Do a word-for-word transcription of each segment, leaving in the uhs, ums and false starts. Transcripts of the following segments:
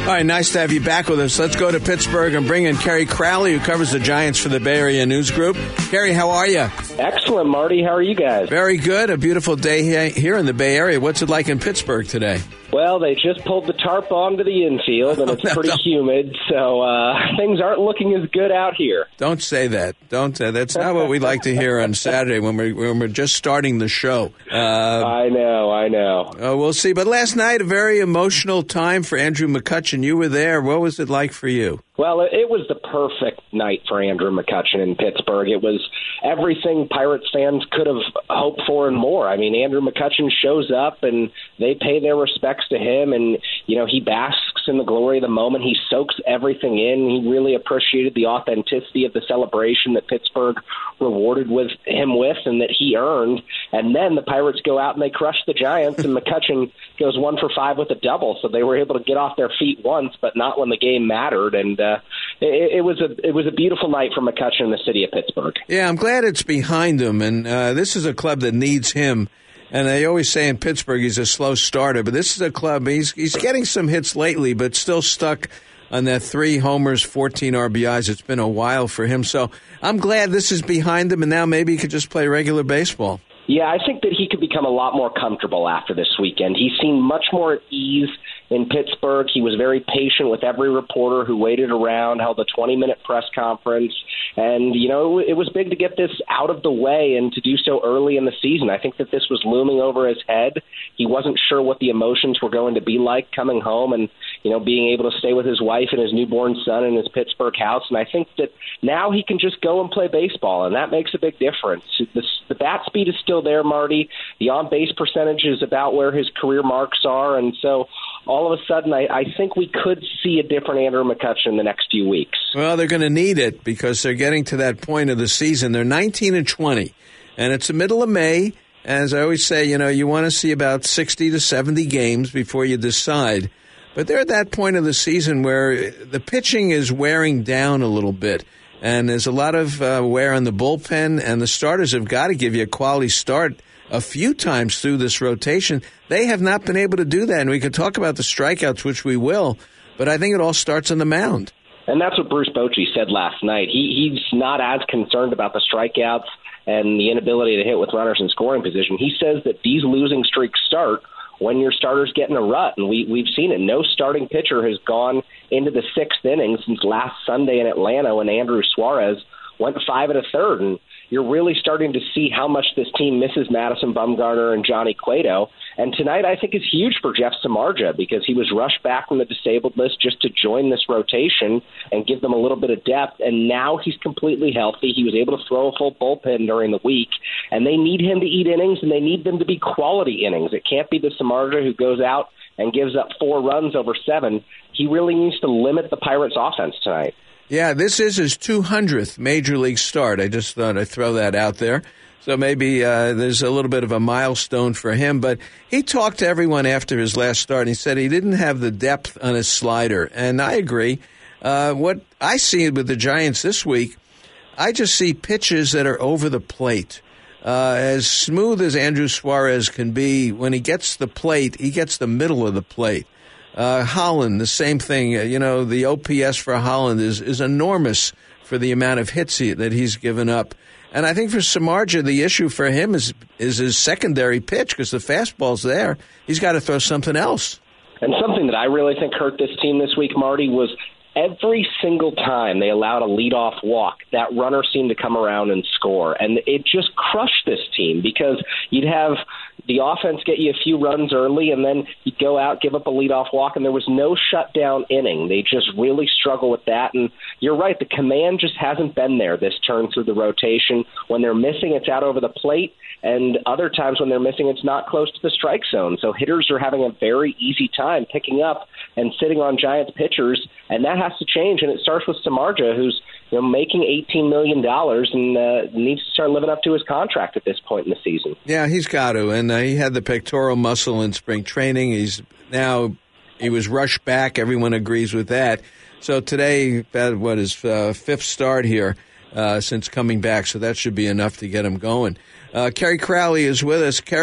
All right, nice to have you back with us. Let's go to Pittsburgh and bring in Kerry Crowley, who covers the Giants for the Bay Area News Group. Kerry, how are you? Excellent, Marty. How are you guys? Very good. A beautiful day here in the Bay Area. What's it like in Pittsburgh today? Well, they just pulled the tarp onto the infield, and it's pretty humid, so uh, things aren't looking as good out here. Don't say that. Don't say that. That's not what we like to hear on Saturday when we're, when we're just starting the show. Uh, I know, I know. Uh, we'll see. But last night, a very emotional time for Andrew McCutchen. You were there. What was it like for you? Well, it was the perfect night for Andrew McCutchen in Pittsburgh. It was everything Pirates fans could have hoped for and more. I mean, Andrew McCutchen shows up, and they pay their respects to him, and, you know, he basks in the glory of the moment. He soaks everything in. He really appreciated the authenticity of the celebration that Pittsburgh rewarded with him with and that he earned. And then the Pirates go out and they crush the Giants, and McCutchen goes one for five with a double. So they were able to get off their feet once, but not when the game mattered. And uh, it, it was a it was a beautiful night for McCutchen in the city of Pittsburgh. Yeah, I'm glad it's behind him. And uh, this is a club that needs him. And they always say in Pittsburgh he's a slow starter, but this is a club, he's he's getting some hits lately, but still stuck on that three homers, fourteen R B Is. It's been a while for him. So I'm glad this is behind him, and now maybe he could just play regular baseball. Yeah, I think that he could become a lot more comfortable after this weekend. He seemed much more at ease in Pittsburgh. He was very patient with every reporter who waited around, held a twenty-minute press conference. And, you know, it was big to get this out of the way and to do so early in the season. I think that this was looming over his head. He wasn't sure what the emotions were going to be like coming home and, you know, being able to stay with his wife and his newborn son in his Pittsburgh house. And I think that now he can just go and play baseball, and that makes a big difference. The, the bat speed is still there, Marty. The on-base percentage is about where his career marks are. And so all of a sudden, I, I think we could see a different Andrew McCutchen in the next few weeks. Well, they're going to need it because they're getting to that point of the season. They're nineteen and twenty, and it's the middle of May. As I always say, you know, you want to see about sixty to seventy games before you decide. But they're at that point of the season where the pitching is wearing down a little bit, and there's a lot of uh, wear on the bullpen, and the starters have got to give you a quality start a few times through this rotation. They have not been able to do that, and we could talk about the strikeouts, which we will, but I think it all starts on the mound. And that's what Bruce Bochy said last night. He, he's not as concerned about the strikeouts and the inability to hit with runners in scoring position. He says that these losing streaks start when your starters get in a rut, and we, we've seen it. No starting pitcher has gone into the sixth inning since last Sunday in Atlanta when Andrew Suarez went five and a third, and you're really starting to see how much this team misses Madison Bumgarner and Johnny Cueto. And tonight I think is huge for Jeff Samardzija because he was rushed back from the disabled list just to join this rotation and give them a little bit of depth. And now he's completely healthy. He was able to throw a full bullpen during the week. And they need him to eat innings, and they need them to be quality innings. It can't be the Samardzija who goes out and gives up four runs over seven. He really needs to limit the Pirates' offense tonight. Yeah, this is his two hundredth Major League start. I just thought I'd throw that out there. So maybe uh, there's a little bit of a milestone for him. But he talked to everyone after his last start, and he said he didn't have the depth on his slider. And I agree. Uh, what I see with the Giants this week, I just see pitches that are over the plate. Uh, as smooth as Andrew Suarez can be, when he gets the plate, he gets the middle of the plate. Uh, Holland, the same thing. You know, the O P S for Holland is, is enormous for the amount of hits he, that he's given up. And I think for Samardzija, the issue for him is is his secondary pitch because the fastball's there. He's got to throw something else. And something that I really think hurt this team this week, Marty, was every single time they allowed a leadoff walk, that runner seemed to come around and score. And it just crushed this team because you'd have the offense get you a few runs early, and then you'd go out, give up a leadoff walk, and there was no shutdown inning. They just really struggle with that. And you're right, the command just hasn't been there this turn through the rotation. When they're missing, it's out over the plate, and other times when they're missing, it's not close to the strike zone. So hitters are having a very easy time picking up and sitting on Giants pitchers, and that has to change. And it starts with Samardzija, who's you know, making eighteen million dollars and uh, needs to start living up to his contract at this point in the season. Yeah, he's got to. And uh, he had the pectoral muscle in spring training. He's now he was rushed back. Everyone agrees with that. So today, what his uh, fifth start here uh, since coming back. So that should be enough to get him going. Uh, Kerry Crowley is with us. Kerry,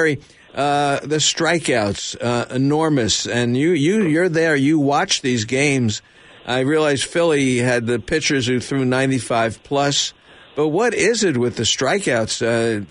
Uh, the strikeouts, uh, enormous. And you, you, you're there. You watch these games. I realize Philly had the pitchers who threw ninety-five plus. But what is it with the strikeouts? Uh,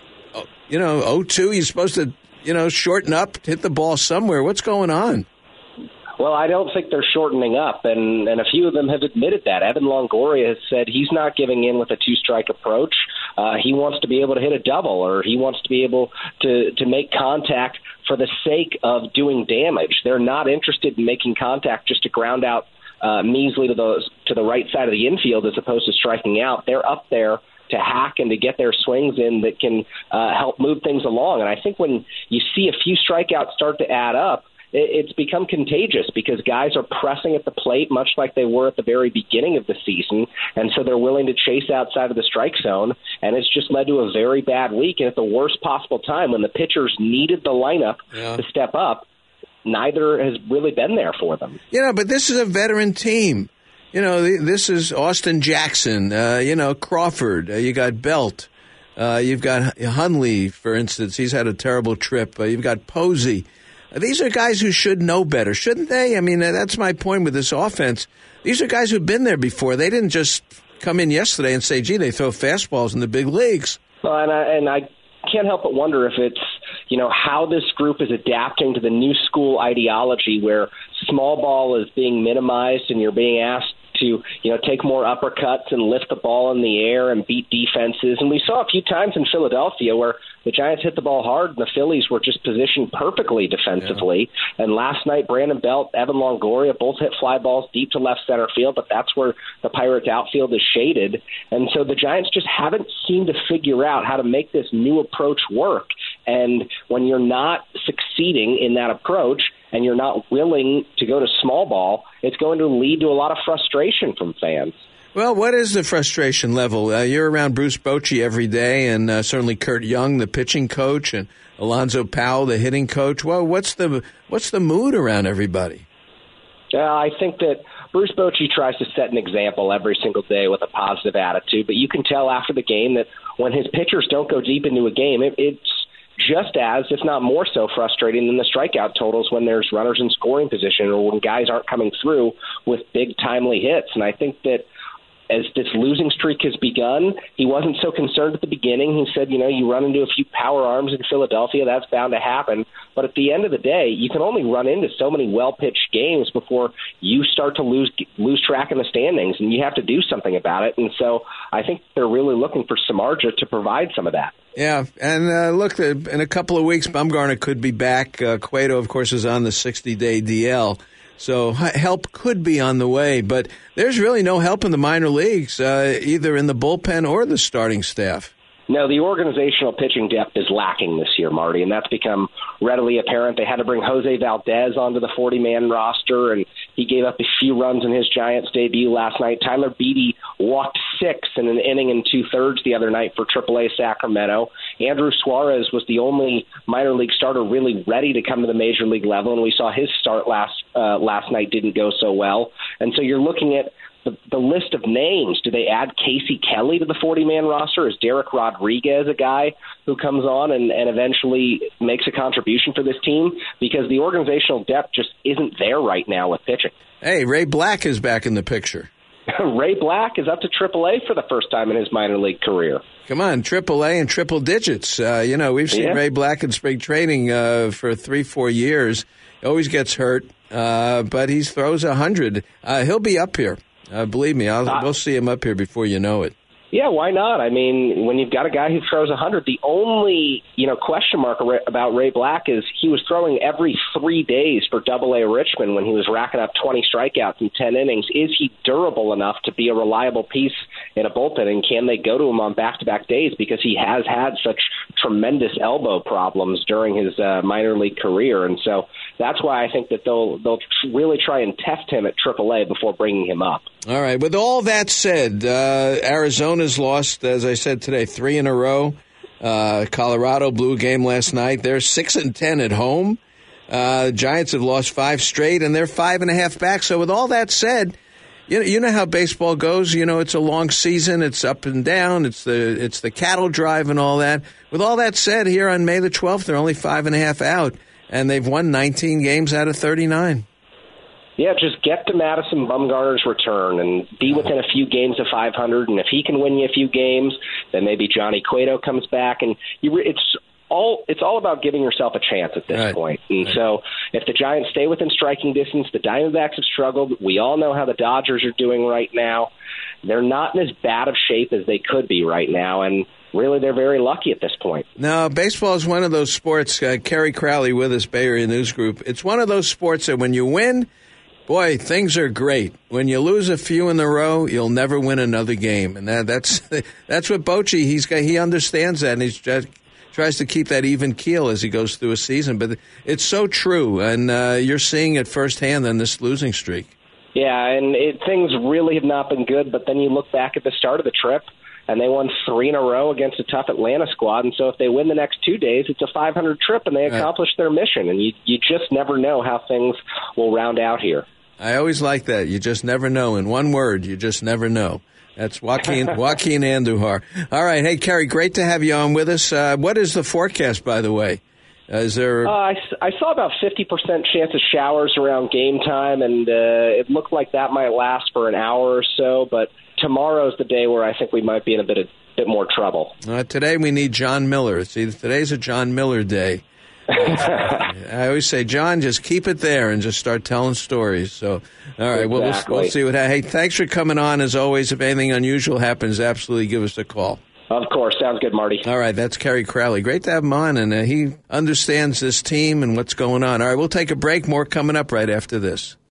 you know, oh two, you're supposed to, you know, shorten up, hit the ball somewhere. What's going on? Well, I don't think they're shortening up, and, and a few of them have admitted that. Evan Longoria has said he's not giving in with a two-strike approach. Uh, he wants to be able to hit a double, or he wants to be able to, to make contact for the sake of doing damage. They're not interested in making contact just to ground out uh, measly to the, to the right side of the infield as opposed to striking out. They're up there to hack and to get their swings in that can uh, help move things along. And I think when you see a few strikeouts start to add up, it's become contagious because guys are pressing at the plate much like they were at the very beginning of the season, and so they're willing to chase outside of the strike zone, and it's just led to a very bad week. And at the worst possible time, when the pitchers needed the lineup yeah. to step up, neither has really been there for them. You know, but this is a veteran team. You know, this is Austin Jackson, uh, you know, Crawford, uh, you got Belt, uh, you've got Hundley, for instance. He's had a terrible trip. Uh, you've got Posey. These are guys who should know better, shouldn't they? I mean, that's my point with this offense. These are guys who've been there before. They didn't just come in yesterday and say, gee, they throw fastballs in the big leagues. Well, and I, and I can't help but wonder if it's, you know, how this group is adapting to the new school ideology where small ball is being minimized and you're being asked to, you know, take more uppercuts and lift the ball in the air and beat defenses. And we saw a few times in Philadelphia where the Giants hit the ball hard and the Phillies were just positioned perfectly defensively. Yeah. And last night, Brandon Belt, Evan Longoria both hit fly balls deep to left center field, but that's where the Pirates outfield is shaded. And so the Giants just haven't seemed to figure out how to make this new approach work. And when you're not succeeding in that approach, and you're not willing to go to small ball, it's going to lead to a lot of frustration from fans. Well, what is the frustration level? Uh, you're around Bruce Bochy every day, and uh, certainly Kurt Young, the pitching coach, and Alonzo Powell, the hitting coach. Well, what's the what's the mood around everybody? Uh, I think that Bruce Bochy tries to set an example every single day with a positive attitude, but you can tell after the game that when his pitchers don't go deep into a game, it, it's just as, if not more so, frustrating than the strikeout totals when there's runners in scoring position or when guys aren't coming through with big, timely hits. And I think that as this losing streak has begun, he wasn't so concerned at the beginning. He said, you know, you run into a few power arms in Philadelphia, that's bound to happen. But at the end of the day, you can only run into so many well-pitched games before you start to lose lose track in the standings, and you have to do something about it. And so I think they're really looking for Samardzija to provide some of that. Yeah, and uh, look, in a couple of weeks, Bumgarner could be back. Uh, Cueto, of course, is on the sixty-day D L, so help could be on the way. But there's really no help in the minor leagues, uh, either in the bullpen or the starting staff. No, the organizational pitching depth is lacking this year, Marty, and that's become readily apparent. They had to bring Jose Valdez onto the forty-man roster, and he gave up a few runs in his Giants debut last night. Tyler Beede walked six in an inning and two-thirds the other night for triple A Sacramento. Andrew Suarez was the only minor league starter really ready to come to the major league level, and we saw his start last uh, last night didn't go so well. And so you're looking at The, the list of names. Do they add Casey Kelly to the forty-man roster? Is Derek Rodriguez a guy who comes on and, and eventually makes a contribution for this team? Because the organizational depth just isn't there right now with pitching. Hey, Ray Black is back in the picture. Ray Black is up to triple A for the first time in his minor league career. Come on, triple A and triple digits. Uh, you know, we've seen yeah. Ray Black in spring training uh, for three, four years. He always gets hurt, uh, but he throws one hundred. Uh, he'll be up here. Uh, believe me, I'll, uh, we'll see him up here before you know it. Yeah, why not? I mean, when you've got a guy who throws one hundred, the only, you know, question mark about Ray Black is he was throwing every three days for double A Richmond when he was racking up twenty strikeouts in ten innings. Is he durable enough to be a reliable piece in a bullpen, and can they go to him on back-to-back days because he has had such tremendous elbow problems during his uh, minor league career? And so that's why I think that they'll they'll really try and test him at triple A before bringing him up. All right. With all that said, uh, Arizona's lost, as I said today, three in a row. Uh, Colorado blew a game last night. They're six and ten at home. Uh, Giants have lost five straight, and they're five and a half back. So with all that said, You know, you know how baseball goes. You know, it's a long season. It's up and down. It's the it's the cattle drive and all that. With all that said, here on May the twelfth, they're only five and a half out, and they've won nineteen games out of thirty-nine. Yeah, just get to Madison Bumgarner's return and be within a few games of five hundred. And if he can win you a few games, then maybe Johnny Cueto comes back. And you, it's all it's all about giving yourself a chance at this right. point. And right. so if the Giants stay within striking distance, the Diamondbacks have struggled. We all know how the Dodgers are doing right now. They're not in as bad of shape as they could be right now. And really, they're very lucky at this point. No, baseball is one of those sports. Uh, Kerry Crowley with us, Bay Area News Group. It's one of those sports that when you win, boy, things are great. When you lose a few in a row, you'll never win another game, and that, that's that's what Bochy. He's got. He understands that, and he just tries to keep that even keel as he goes through a season. But it's so true, and uh, you're seeing it firsthand in this losing streak. Yeah, and it, things really have not been good. But then you look back at the start of the trip, and they won three in a row against a tough Atlanta squad. And so if they win the next two days, it's a five hundred trip, and they accomplish their mission. And you you just never know how things will round out here. I always like that. You just never know. In one word, you just never know. That's Joaquin Joaquin Andujar. All right. Hey, Kerry, great to have you on with us. Uh, what is the forecast, by the way? Uh, is there? Uh, I, I saw about fifty percent chance of showers around game time, and uh, it looked like that might last for an hour or so. But tomorrow's the day where I think we might be in a bit of bit more trouble. Uh, today we need John Miller. See, today's a John Miller day. I always say, John, just keep it there and just start telling stories. So, all right, well, exactly. we'll, we'll see what happens. Hey, thanks for coming on. As always, if anything unusual happens, absolutely give us a call. Of course. Sounds good, Marty. All right, that's Kerry Crowley. Great to have him on, and uh, he understands this team and what's going on. All right, we'll take a break. More coming up right after this.